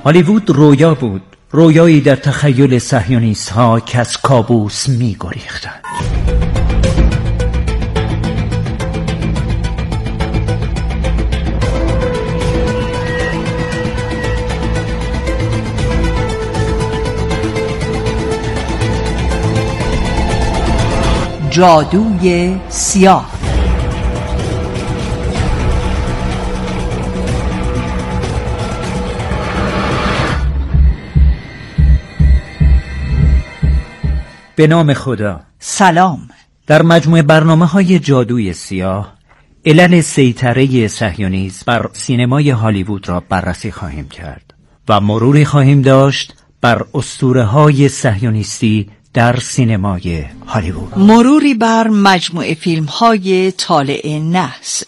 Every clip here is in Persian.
هالیوود رویا بود، رویایی در تخیل صهیونیست‌ها که از کابوس می‌گریختند. جادوی سیاه. به نام خدا. سلام. در مجموعه برنامه‌های جادوی سیاه علل سیطره صهیونیسم بر سینمای هالیوود را بررسی خواهیم کرد و مروری خواهیم داشت بر اسطوره‌های صهیونیستی در سینمای هالیوود. مروری بر مجموعه فیلم‌های طالع نحس.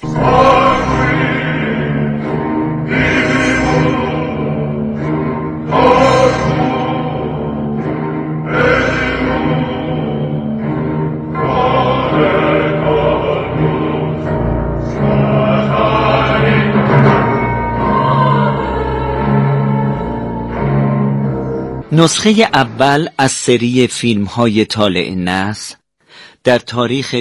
نسخه اول از سری فیلم‌های طالع نحس در تاریخ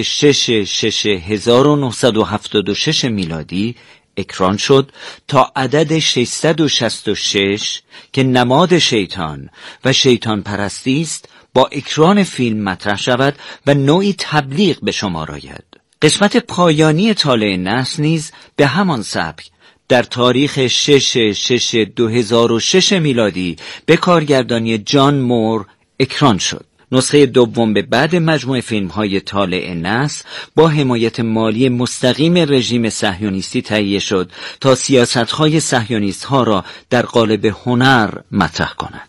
6/6/1976 میلادی اکران شد تا عدد 666 که نماد شیطان و شیطان پرستی است با اکران فیلم مطرح شود و نوعی تبلیغ به شمار آید. قسمت پایانی طالع نحس نیز به همان سبک در تاریخ 6/6/2006 میلادی به کارگردانی جان مور اکران شد. نسخه دوم به بعد مجموعه فیلم‌های طالع نحس با حمایت مالی مستقیم رژیم صهیونیستی تهیه شد تا سیاست‌های صهیونیست‌ها را در قالب هنر مطرح کند.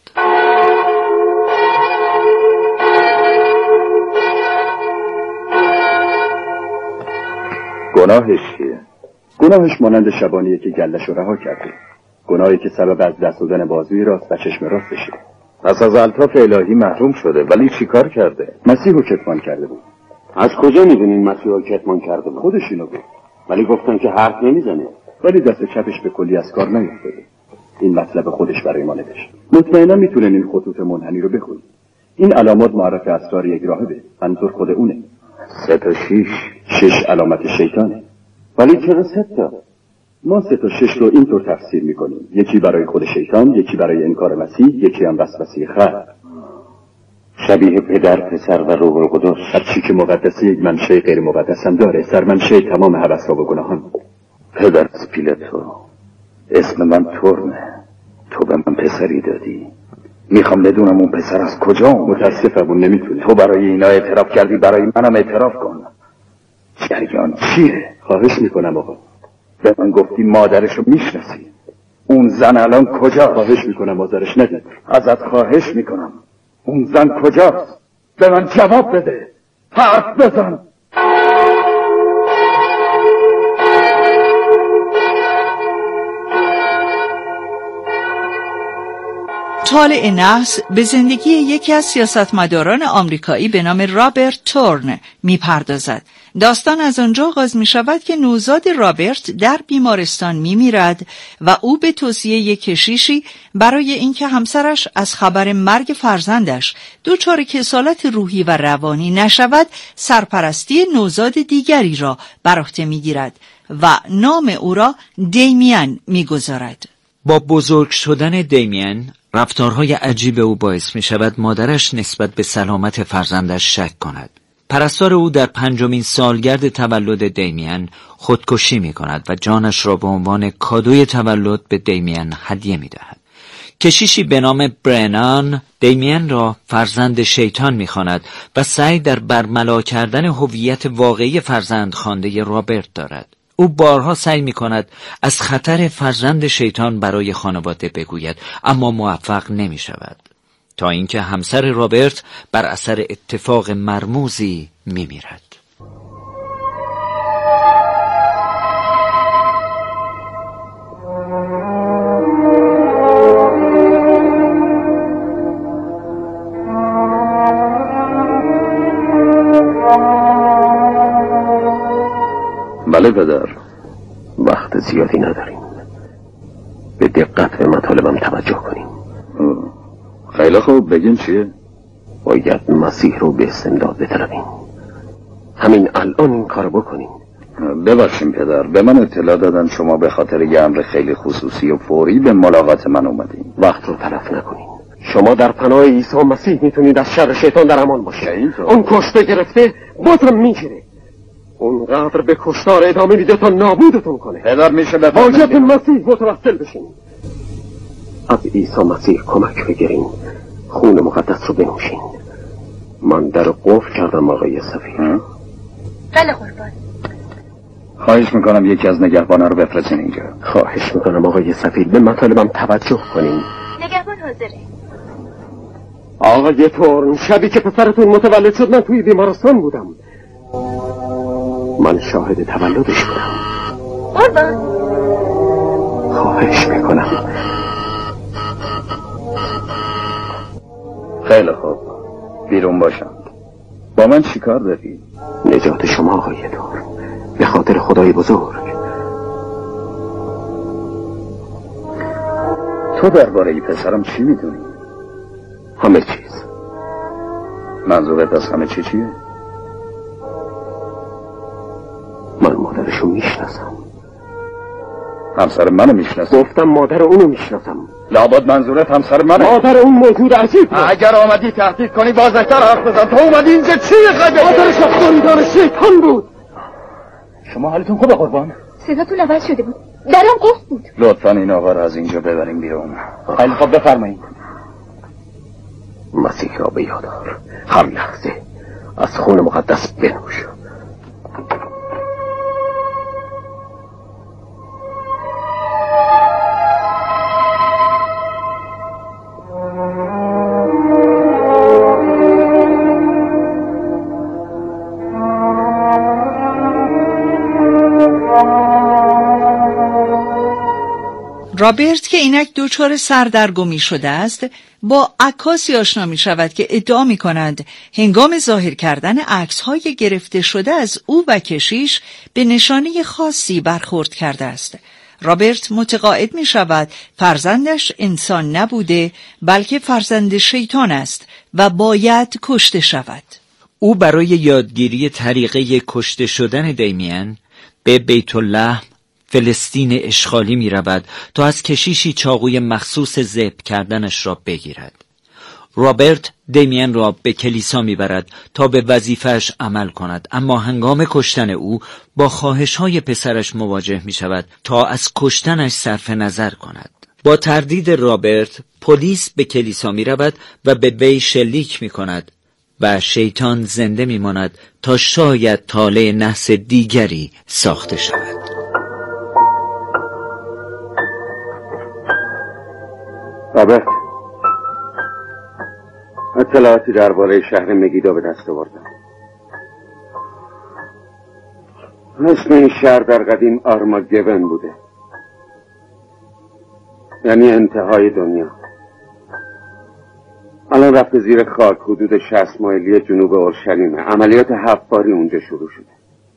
گناهش چیه؟ گناهش مانند شبانیه که گلش رو رها کرده. گناهی که سبب از دست دادن بازوی راست و چشم راستشه. پس از الطاف الهی محروم شده، ولی چی کار کرده؟ مسیح رو کتمان کرده بود. از کجا میدونین مسیح رو کتمان کرده بود؟ خودش اینو گفت. ولی گفتن که حرف نمیزنه. ولی دست چپش به کلی از کار نیفتاده. این مطلب خودش برای ما نوشت. مطمئنا میتونن این خطوط منحنی رو بخونید. این علامات معرف اسرار یک راهبه. منظور خود اونه. 3 تا 6 علامت شیطانه. ولی چرا 3 تا؟ ما 3 تا 6 رو اینطور تفسیر میکنیم. یکی برای خود شیطان، یکی برای انکار مسیح، یکی هم وسوسه خلق. شبیه پدر، پسر و روح القدس. هرچی که مقدسی یک منشأ غیر مقدس هم داره. سرمنشأ تمام هوس‌ها و گناهان. پدر از پیلتو، اسم من تورنه. تو به من پسری دادی. میخوام بدونم اون پسر از کجا اومده. متاسفم اون نمیتونه. تو برای اینا اعتراف کردی، برای منم اعتراف کن. جریان چیه؟ خواهش میکنم آقا. به من گفتی مادرشو میشناسی. اون زن الان کجاست؟ خواهش میکنم آزارش ندید. ازت خواهش میکنم. اون زن کجاست؟ به من جواب بده. حرف بزن. طالع نحس به زندگی یکی از سیاستمداران آمریکایی به نام رابرت تورن میپردازد. داستان از آنجا آغاز می شود که نوزاد رابرت در بیمارستان می میرد و او به توصیه یک کشیشی برای اینکه همسرش از خبر مرگ فرزندش دچار کسالت روحی و روانی نشود، سرپرستی نوزاد دیگری را بر عهده می گیرد و نام او را دیمین می گذارد. با بزرگ شدن دیمین رفتارهای عجیب او باعث می شود مادرش نسبت به سلامت فرزندش شک کند. پرستار او در 5مین سالگرد تولد دیمین خودکشی می کند و جانش را به عنوان کادوی تولد به دیمین هدیه می دهد. کشیشی به نام برنان دیمین را فرزند شیطان می خواند و سعی در برملا کردن هویت واقعی فرزند خوانده رابرت دارد. او بارها سعی می کند از خطر فرزند شیطان برای خانواده بگوید، اما موفق نمی شود، تا اینکه همسر رابرت بر اثر اتفاق مرموزی می میرد. بله پدر، وقت زیادی نداریم. به دقت به مطالبم توجه کنیم. خیلی خوب، بگین چیه؟ باید مسیح رو به استمداد بطلبیم. همین الان این کارو بکنیم. ببخشیم پدر، به من اطلاع دادن شما به خاطر یه امر خیلی خصوصی و فوری به ملاقات من اومدین. وقت رو تلف نکنین. شما در پناه عیسی مسیح میتونید از شر شیطان در امان باشید. اون کشته گرفته بازم میگیره. اونقدر به کشتار ادامه میده تا نابودتون کنه. پدر میشه بفرمایید باید به مسیح متوسل بشین. از عیسی مسیح کمک بگیرین، خون مقدس رو بنوشین. من در قفل کردم آقای سفیر. بله قربان. خواهش میکنم یکی از نگهبانا رو بفرستین اینجا. خواهش میکنم آقای سفیر به مطالبم توجه کنین. نگهبان حاضره. آقای تورن، شبی که پسرتون متولد شد من توی بیمارستان بودم. من شاهد تولدش بودم. قربان. خواهش میکنم. خیلی خوب، بیرون باشند. با من چی کار داری؟ نجات شما آقای تورن، به خاطر خدای بزرگ. تو درباره ای پسرم چی میدونی؟ همه چیز. منظورت از همه چیه؟ من مادرشو میشناسم. همسر منو میشناسی؟ گفتم مادر اونو میشناسم. لابد منظورت همسر منه؟ مادر اون موجود عجیب. اگر آمدی تهدید کنی واضح‌تر حرف بزن. تو اومدی اینجا چی می‌خوای؟ مادرش افغانیدار شیطان بود. شما حالتون خوبه قربان؟ صداتون عوض شده بود، درم قفل بود. لطفاً این آقا رو از اینجا ببریم بیرون. خیلی خوب، بفرمایید. مسیح را به یاد آر، هر لحظه از خون مقدس بنوش. رابرت که اینک دچار سردرگمی شده است با عکاسی آشنا می شود که ادعا می کنند هنگام ظاهر کردن عکس‌های گرفته شده از او و کشیش به نشانه خاصی برخورد کرده است. رابرت متقاعد می شود فرزندش انسان نبوده بلکه فرزند شیطان است و باید کشته شود. او برای یادگیری طریقه کشته شدن دیمین به بیت الله فلسطین اشغالی می رود تا از کشیشی چاقوی مخصوص ذبح کردنش را بگیرد. رابرت دیمین را به کلیسا می برد تا به وظیفه‌اش عمل کند، اما هنگام کشتن او با خواهش‌های پسرش مواجه می شود تا از کشتنش صرف نظر کند. با تردید رابرت پلیس به کلیسا می رود و به وی شلیک می کند و شیطان زنده می ماند تا شاید طالع نحس دیگری ساخته شود. رابرت، اطلاعاتی درباره شهر مگیدو به دست آوردم. اسم این شهر در قدیم آرماگدون بوده، یعنی انتهای دنیا. الان رفته زیر خاک، حدود 60 مایلی جنوب اورشلیمه. عملیات 7 باری اونجا شروع شده.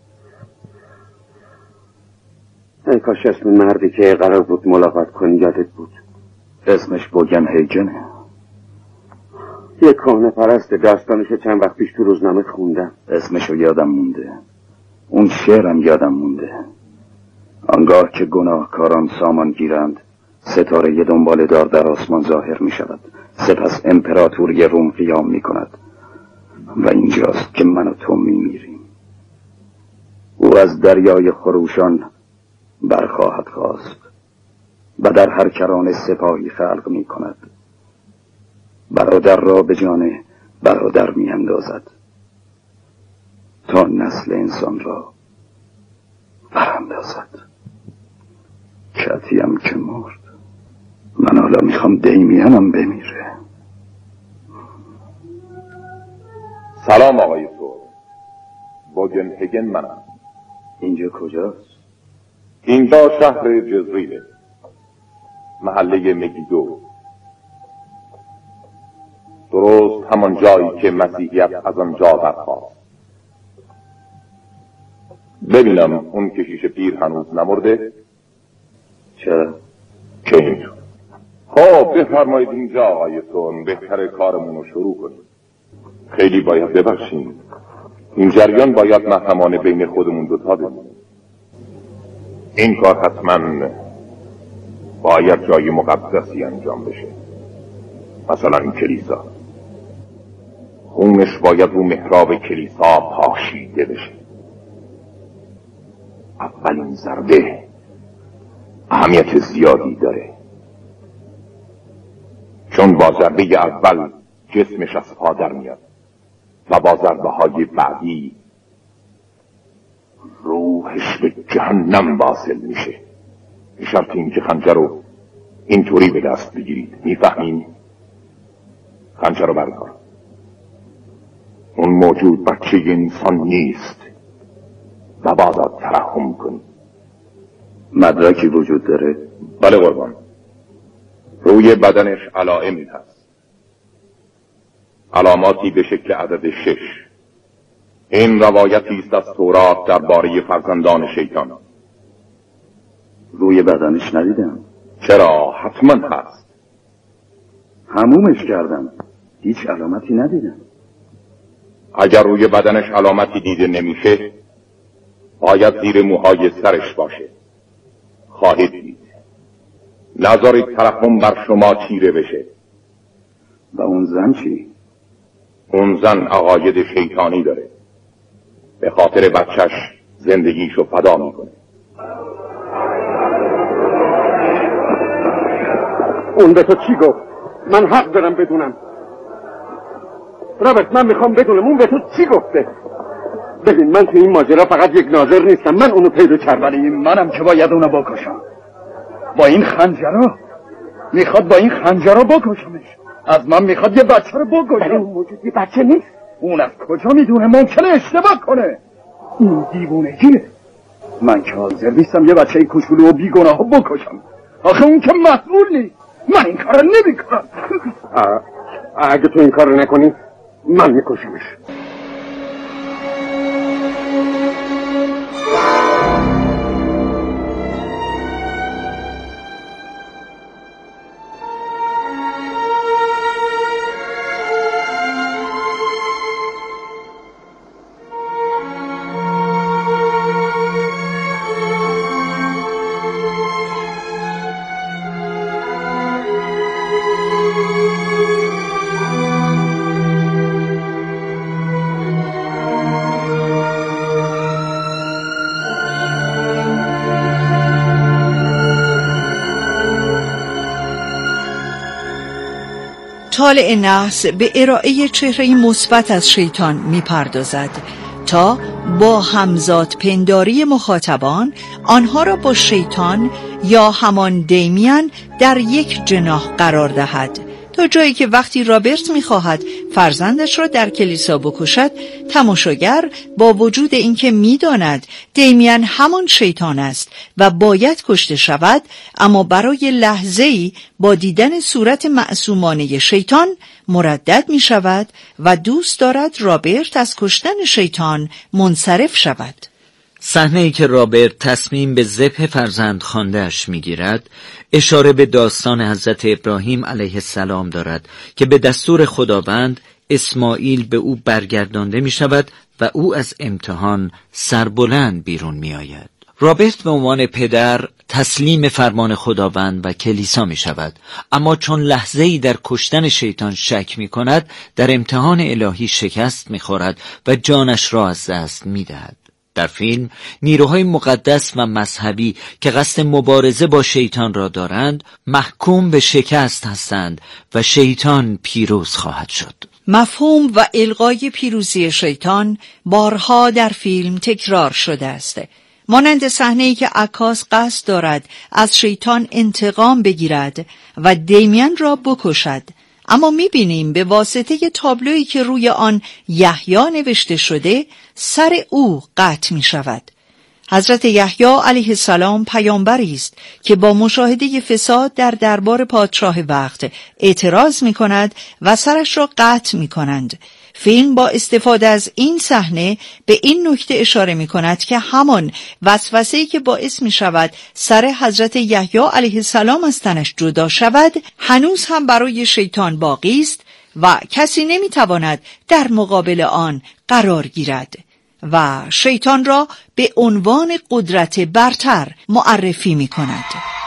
ای کاش اسم مردی که قرار بود ملاقات کنی یادت بود. اسمش بوگن هیجنه. یک کهنه پرست، داستانشو چند وقت پیش تو روزنامه خوندم. اسمشو یادم مونده، اون شعرم یادم مونده. آنگاه که گناهکاران سامان گیرند، ستاره دنبال دار در آسمان ظاهر می شود، سپس امپراتوری روم قیام می کند و اینجاست که من و تو می میریم. او از دریای خروشان برخواهد خواست و در هر کرانه سپاهی خلق می کند. برادر را به جان برادر می اندازد تا نسل انسان را براندازد. کتیم که مرد، من حالا میخوام دیمینم بمیره. سلام آقای تو، بوگن هگن منم. اینجا کجاست؟ اینجا شهر جزریله، محله مگیدو، درست همان جایی که مسیحیت از آنجا برخاست. ببینم اون کشیش پیر هنوز نمرده؟ چرا؟ که این خب بفرمایید اینجا آقای تورن، بهتره کارمون رو شروع کنیم. خیلی باید ببخشیم، این جریان باید محرمانه بین خودمون دوتا بمونه. این کار حتما باید جای مقدسی انجام بشه، مثلا این کلیسا. خونش باید رو محراب کلیسا پاشیده بشه. اولین ضربه اهمیت زیادی داره، چون با ضربه اول جسمش از پا در میاد و با ضربه های بعدی روحش به جهنم واصل میشه. به شرط اینکه خنجر رو اینطوری به دست بگیرید. میفهمین؟ خنجر رو بردار. اون موجود بچه انسان نیست و باید ترحم کنی. مدرکی وجود داره؟ بله قربان، روی بدنش علائمی هست، علاماتی به شکل عدد 6. این روایتی است از تورات درباره فرزندان شیطان. روی بدنش ندیدم. چرا؟ حتما هست. حمومش کردم، هیچ علامتی ندیدم. اگر روی بدنش علامتی دیده نمیشه، باید زیر موهای سرش باشه. خواهید دید. نذارید ترحم بر شما چیره بشه. و اون زن چی؟ اون زن عقاید شیطانی داره، به خاطر بچهش زندگیشو فدا میکنه. اون به تو چی گفت؟ من حق دارم بدونم. رابرت، من میخوام بدونم اون به تو چی گفته. ببین، من تو این ماجرا فقط یک ناظر نیستم، من اونو پیدا کردم. ولی منم که باید اونو بکشم. با این خنجرها میخواد با این خنجرها بکشمش. از من میخواد یه بچه رو بکشه. اون موجود یه بچه نیست. اون از کجا میدونه؟ ممکنه اشتباه کنه. این دیوونگیه. من که حاضر نیستم یه بچه کوچولو و بیگناهو بکشم. آخه اون که مسئول نیست. من این کارو نمیکنم. اگه تو این کارو نکنی من میکشمش. طالع نحس به ارائه چهره مثبت از شیطان می‌پردازد تا با همزاد پنداری مخاطبان آنها را با شیطان یا همان دیمین در یک جناح قرار دهد، تا جایی که وقتی رابرت می‌خواهد فرزندش را در کلیسا بکشد، تماشاگر با وجود اینکه می‌داند دیمین همان شیطان است و باید کشته شود، اما برای لحظه‌ای با دیدن صورت معصومانه شیطان مردد می‌شود و دوست دارد رابرت از کشتن شیطان منصرف شود. صحنه‌ای که رابرت تصمیم به ذبح فرزند خوانده‌اش می‌گیرد، اشاره به داستان حضرت ابراهیم علیه السلام دارد که به دستور خداوند اسماعیل به او برگردانده می‌شود و او از امتحان سربلند بیرون می‌آید. رابرت به عنوان پدر تسلیم فرمان خداوند و کلیسا می‌شود، اما چون لحظه‌ای در کشتن شیطان شک می‌کند، در امتحان الهی شکست می‌خورد و جانش را از دست می‌دهد. در فیلم نیروهای مقدس و مذهبی که قصد مبارزه با شیطان را دارند محکوم به شکست هستند و شیطان پیروز خواهد شد. مفهوم و الغای پیروزی شیطان بارها در فیلم تکرار شده است، مانند صحنه‌ای که عکاس قصد دارد از شیطان انتقام بگیرد و دیمین را بکشد، اما می‌بینیم به واسطه تابلویی که روی آن یحیی نوشته شده سر او قطع می‌شود. حضرت یحیی علیه السلام پیامبری است که با مشاهده فساد در دربار پادشاه وقت اعتراض می‌کند و سرش را قطع می‌کنند. فیلم با استفاده از این صحنه به این نکته اشاره می کند که همان وسوسه‌ای که باعث می شود سر حضرت یحیی علیه السلام از تنش جدا شود هنوز هم برای شیطان باقی است و کسی نمی تواند در مقابل آن قرار گیرد و شیطان را به عنوان قدرت برتر معرفی می کند.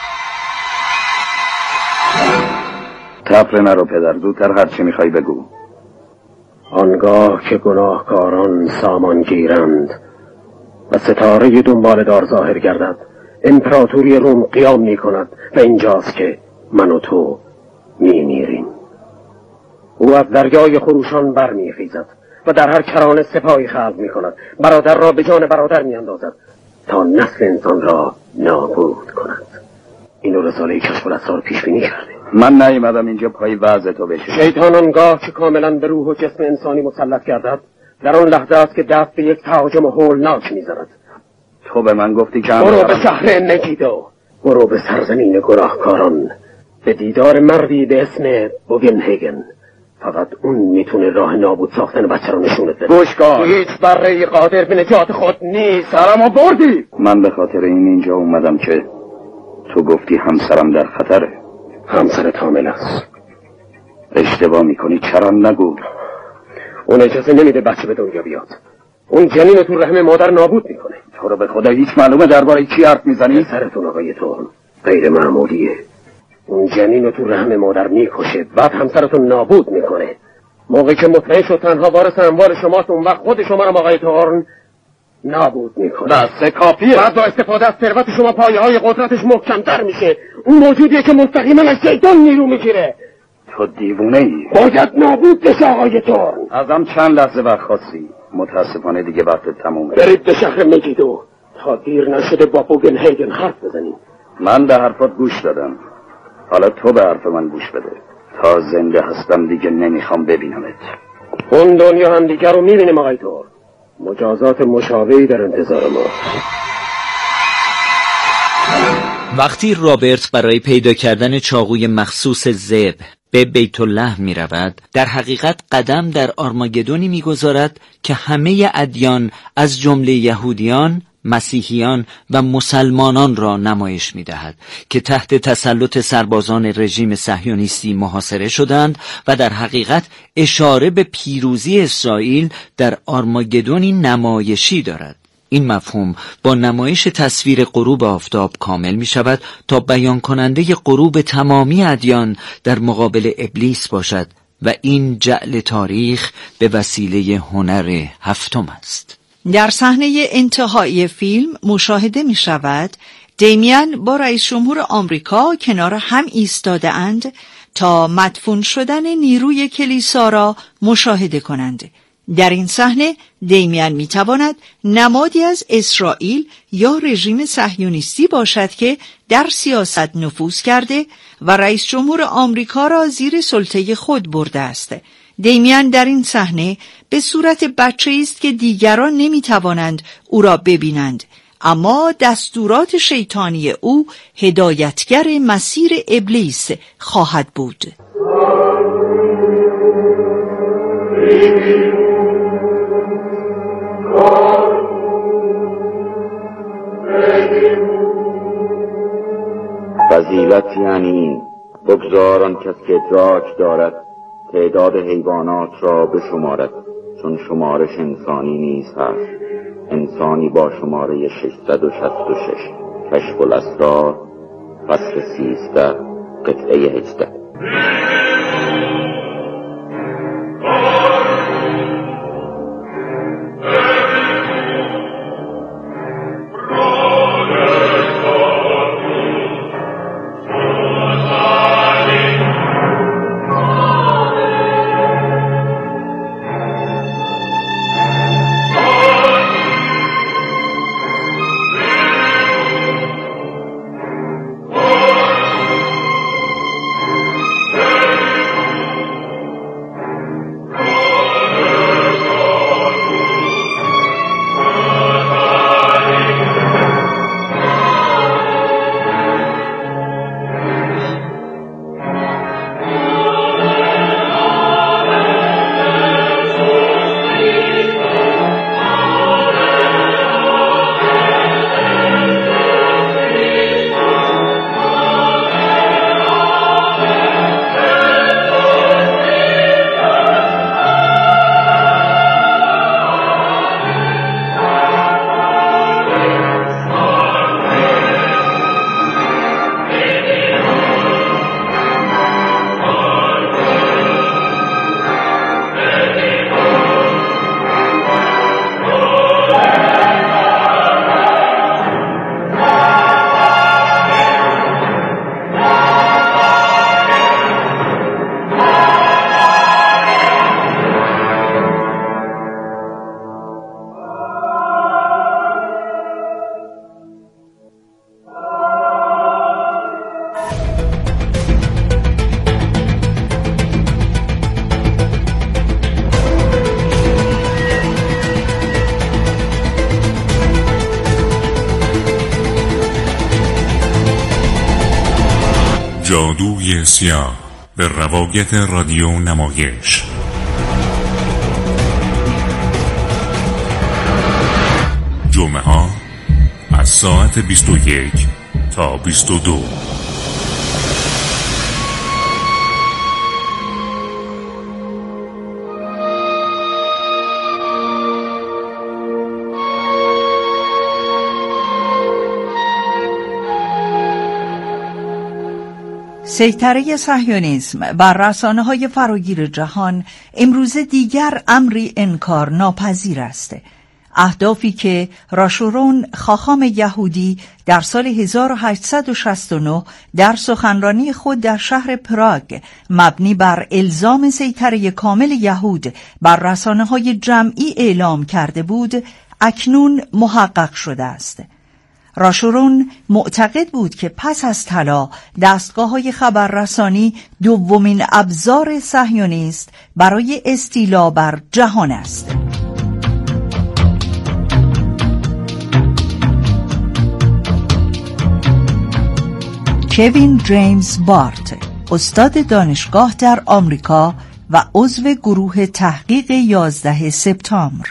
تفره نرو پدر، زودتر هرچی میخوای بگو. آنگاه که گناهکاران سامان گیرند و ستاره دنبال دار ظاهر گردد، امپراتوری روم قیام می کند و اینجاست که من و تو میمیریم. او از دریای خروشان برمیخیزد و در هر کرانه سپاهی خلق می کند، برادر را به جان برادر می اندازد تا نسل انسان را نابود کند. اینو رساله کشف الاسرار پیش بینی کرده. من نیومدم اینجا پای وضع تو بشه. شیطان آنگاه که کاملا به روح و جسم انسانی مسلط گردد، در آن لحظه است که دست به یک تهاجم هولناک می‌زند. تو به من گفتی که برو به شهر مگیدو، برو به سرزمین گناهکاران، به دیدار مردی به اسم بوگنهگن. فقط اون میتونه راه نابود ساختن بچه رو نشونت بده. گوش کن، هیچ بره قادر به نجات خود نیست. سرمو بردی. من به خاطر اینجا اومدم که تو گفتی همسرم در خطره. همسرت حامل است. اشتباه میکنی، چرا نگو. اون اجازه نمیده بچه به دنیا بیاد. اون جنین رو تو رحم مادر نابود میکنه. تو رو به خدا هیچ معلومه درباره چی حرف میزنی؟ سرتون آقای تورن غیر معمولیه. اون جنین رو تو رحم مادر میکشه، بعد همسرتون نابود میکنه. موقعی که مطمئن شد تنها وارث اموال شماست، اون وقت خود شما رو آقای تورن نابود میکنه. بس کافیه. بعد با استفاده از ثروت شما پایه‌های قدرتش محکم‌تر میشه. اون موجودیه که مستقیما از شیطان نیرو میگیره. تو دیوونه ای. باید نابود بشه آقای تورن. ازم چند لحظه وقت خواستی. متاسفانه دیگه وقت تمومه. برید به شهر مگیدو تا دیر نشده با بوگنهگن حرف بزنیم. من به حرفات گوش دادم، حالا تو به حرف من گوش بده. تا زنده هستم دیگه نمیخوام ببینمت. اون دنیا هم دیگر رو میبینیم آقای تورن. مجازات مشابهی در انتظار ما. وقتی رابرت برای پیدا کردن چاقوی مخصوص ذبح به بیت الله می رود، در حقیقت قدم در آرماگدونی می گذارد که همه ادیان از جمله یهودیان، مسیحیان و مسلمانان را نمایش می دهد که تحت تسلط سربازان رژیم صهیونیستی محاصره شدند و در حقیقت اشاره به پیروزی اسرائیل در آرماگدونی نمایشی دارد. این مفهوم با نمایش تصویر غروب آفتاب کامل می شود تا بیان کننده غروب تمامی ادیان در مقابل ابلیس باشد و این جعل تاریخ به وسیله هنر هفتم است. در صحنه انتهایی فیلم مشاهده می شود دیمین با رئیس جمهور آمریکا کنار هم ایستاده اند تا مدفون شدن نیروی کلیسا را مشاهده کنند. در این صحنه دیمین می تواند نمادی از اسرائیل یا رژیم صهیونیستی باشد که در سیاست نفوذ کرده و رئیس جمهور آمریکا را زیر سلطه خود برده است. دیمین در این صحنه به صورت بچه‌ای است که دیگران نمی توانند او را ببینند، اما دستورات شیطانی او هدایتگر مسیر ابلیس خواهد بود. فضیلت یعنی این: بگذار آن کس که ادراک دارد تعداد حیوانات را بشمارد، چون شمارش انسانی نیز هست. انسانی با شماره 666. کشف الاسرار فصل 13 قطعه 18. جادوی سیاه به روایت رادیو نمایش. جمعه ها از ساعت 21 تا 22. سیطره صهیونیسم بر رسانه‌های فراگیر جهان امروزه دیگر امری انکار ناپذیر است. اهدافی که راشورون خاخام یهودی در سال 1869 در سخنرانی خود در شهر پراگ مبنی بر الزام سیطره کامل یهود بر رسانه‌های جمعی اعلام کرده بود، اکنون محقق شده است. راشورون معتقد بود که پس از طلا دستگاه‌های خبررسانی دومین ابزار صهیونیست برای استیلا بر جهان است. کوین جیمز بارت، استاد دانشگاه در آمریکا و عضو گروه تحقیق 11 سپتامبر.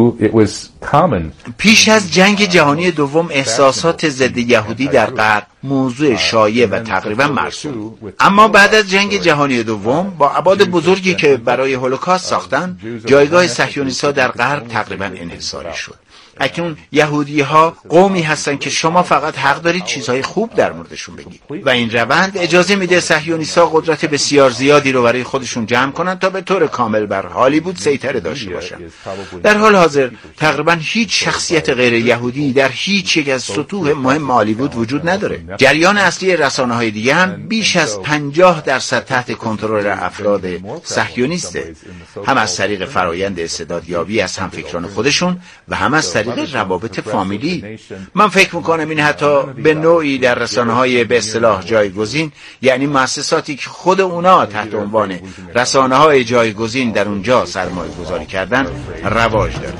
پیش از جنگ جهانی دوم احساسات ضد یهودی در غرب موضوع شایع و تقریبا مرسوم، اما بعد از جنگ جهانی دوم با ابعاد بزرگی که برای هولوکاست ساختن، جایگاه صهیونیست‌ها در غرب تقریبا انحصاری شد. اکنون یهودی ها قومی هستن که شما فقط حق دارید چیزهای خوب در موردشون بگید و این روند اجازه میده صهیونیست‌ها قدرت بسیار زیادی رو برای خودشون جمع کنن تا به طور کامل بر هالیوود سیطره داشته باشن. در حال حاضر تقریبا هیچ شخصیت غیر یهودی در هیچ یک از سطوح مهم هالیوود وجود نداره. جریان اصلی رسانه‌های دیگه هم بیش از 50% تحت کنترل افراد صهیونیسته، هم از طریق فرایند استعدادیابی از همفکران خودشون و هم از طریق روابط فامیلی. من فکر میکنم این حتی به نوعی در رسانه‌های به اصطلاح جایگزین، یعنی مؤسساتی که خود اونا تحت عنوان رسانه‌های جایگزین در اونجا سرمایه گذاری کردن، رواج داره.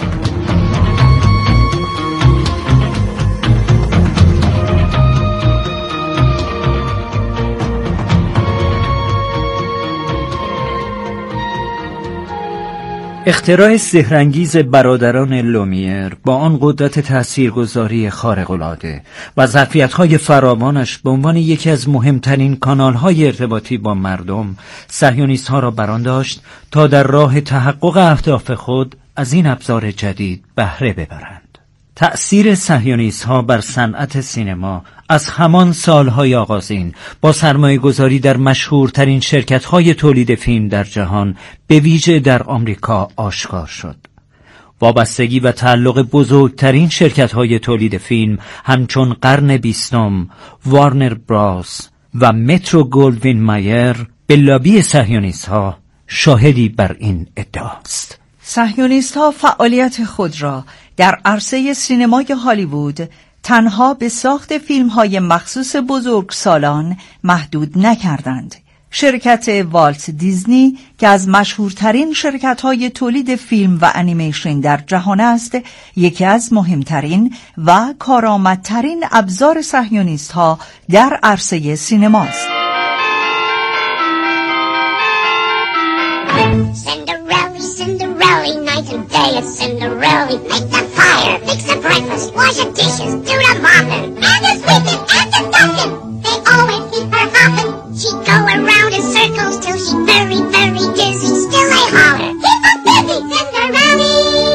اختراع سحرانگیز برادران لومیر با آن قدرت تاثیرگذاری خارق‌العاده و ظرفیت‌های فراوانش به عنوان یکی از مهمترین کانال‌های ارتباطی با مردم، صهیونیست‌ها را برآن داشت تا در راه تحقق اهداف خود از این ابزار جدید بهره ببرند. تأثیر صهیونیست‌ها بر صنعت سینما از همان سالهای آغازین با سرمایه‌گذاری در مشهورترین شرکت‌های تولید فیلم در جهان، به ویژه در آمریکا، آشکار شد. وابستگی و تعلق بزرگترین شرکت‌های تولید فیلم همچون قرن 20، وارنر براس و مترو گلدوین مایر به لابی صهیونیست‌ها شاهدی بر این ادعاست. صهیونیست‌ها فعالیت خود را در عرصه سینمای هالیوود تنها به ساخت فیلم‌های مخصوص بزرگسالان محدود نکردند. شرکت والت دیزنی که از مشهورترین شرکت‌های تولید فیلم و انیمیشن در جهان است، یکی از مهمترین و کارآمدترین ابزار صهیونیست‌ها در عرصه سینماست. Night and day it's Cinderella. Make the fire, fix the breakfast, wash the dishes, do the mopping, and the sweeping, and the dusting. They always keep her hopping. She go around in circles till she's very, very dizzy. Still they holler, keep her busy, Cinderella.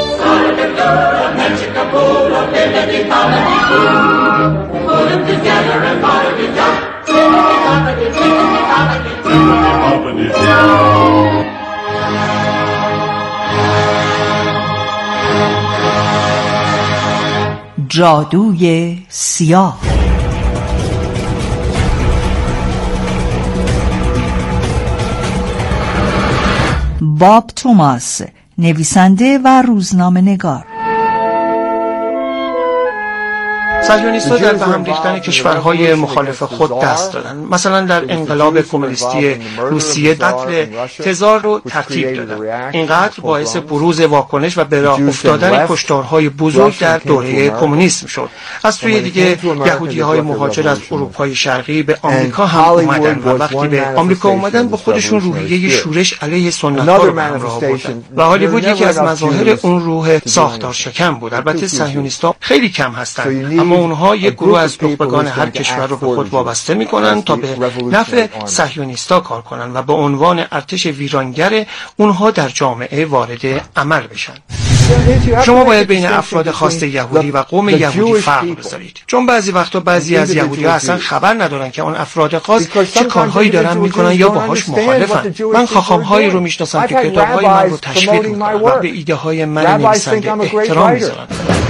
Put them together and hoppity jump. Hoppity, hoppity, jump. جادوی سیاه. باب توماس، نویسنده و روزنامه نگار. صهیونیست‌ها در به هم ریختن کشورهای مخالف خود دست دادن. مثلا در انقلاب کمونیستی روسیه قتل تزار رو ترتیب دادن. این قتل باعث بروز واکنش و به راه افتادن کشتارهای بزرگ در دوره کمونیسم شد. از سوی دیگه یهودی‌های مهاجر از اروپای شرقی به آمریکا هم اومدن و وقتی به آمریکا اومدن با خودشون روحیه شورش علیه سنت‌ها رو همراه بردن و هالیوود یکی از مظاهر اون روح ساختار شکن بود. البته صهیونیست‌ها خیلی کم هستن، اما اونها یک گروه از نخبگان هر کشور رو به خود وابسته می‌کنن تا به نفع صهیونیست‌ها کار کنن و به عنوان ارتش ویرانگر اونها در جامعه وارد عمل بشن. شما باید بین افراد خاص یهودی و قوم یهودی فرق بذارید، چون بعضی وقتا بعضی از یهودی‌ها اصلا خبر ندارن که اون افراد خاص چه کارهایی دارن میکنن یا باهاش مخالفن. من خاخام‌هایی رو میشناسم که کتاب‌های من رو تشویق میکنن و به ایده‌های من نویسنده احترام میذارن.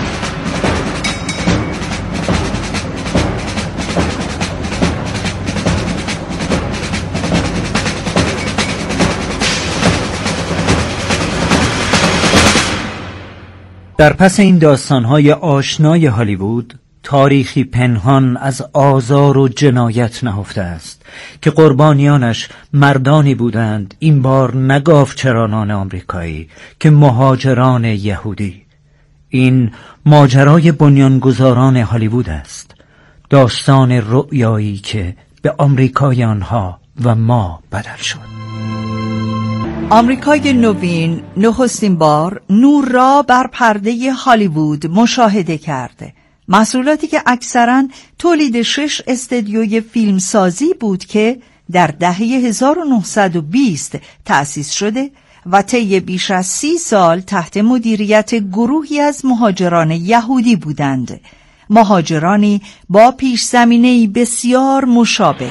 در پس این داستان‌های آشنای هالیوود تاریخی پنهان از آزار و جنایت نهفته است که قربانیانش مردانی بودند، این بار نه گاوچرانان آمریکایی که مهاجران یهودی. این ماجرای بنیانگذاران هالیوود است، داستان رؤیایی که به آمریکای آنها و ما بدل شد. آمریکای نوین نخستین بار نور را بر پرده هالیوود مشاهده کرده. محصولاتی که اکثراً تولید 6 استدیوی فیلمسازی بود که در دهه 1920 تأسیس شده و طی بیش از 30 سال تحت مدیریت گروهی از مهاجران یهودی بودند. مهاجرانی با پیش زمینه‌ای بسیار مشابه.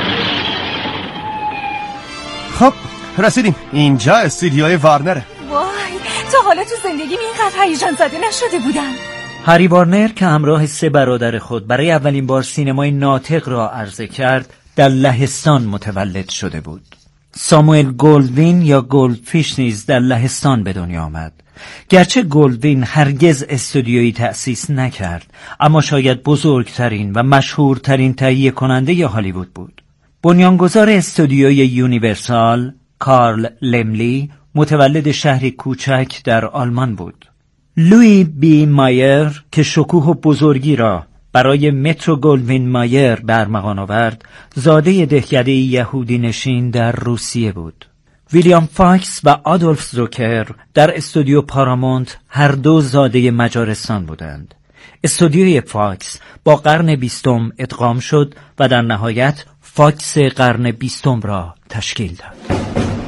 خب رسیدیم. اینجا استودیوی وارنره. وای، تا حالا تو زندگیم اینقدر هیجان زده نشده بودم. هری وارنر که همراه 3 برادر خود برای اولین بار سینمای ناطق را عرضه کرد، در لهستان متولد شده بود. ساموئل گلدوین یا گلدفیش نیز در لهستان به دنیا آمد. گرچه گلدوین هرگز استودیویی تأسیس نکرد، اما شاید بزرگترین و مشهورترین تهیه کننده هالیوود بود. بنیانگذار استودیوی یونیورسال کارل لملی متولد شهری کوچک در آلمان بود. لوی بی مایر که شکوه و بزرگی را برای مترو گلدوین مایر برمغان آورد، زاده دهکده یهودی نشین در روسیه بود. ویلیام فاکس و آدولف زوکر در استودیو پارامونت هر دو زاده مجارستان بودند. استودیوی فاکس با قرن 20 ادغام شد و در نهایت فاکس قرن 20 را تشکیل داد.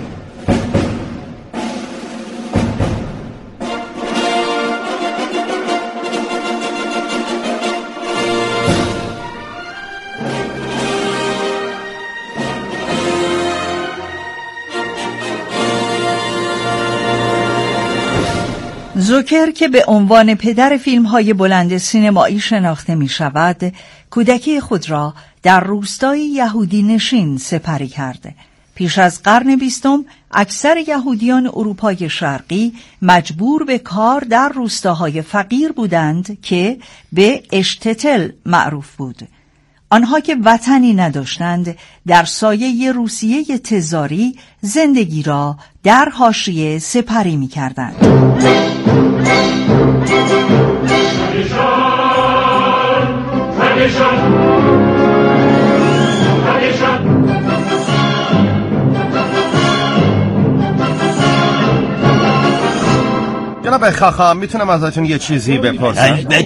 زوکر که به عنوان پدر فیلم‌های بلند سینمایی شناخته می‌شود، کودکی خود را در روستای یهودی نشین سپری کرده. پیش از قرن 20 اکثر یهودیان اروپای شرقی مجبور به کار در روستاهای فقیر بودند که به اشتتل معروف بود. آنها که وطنی نداشتند در سایه روسیه تزاری زندگی را در حاشیه سپری می‌کردند. جناب خاخام میتونم ازتون یه چیزی بپرسم؟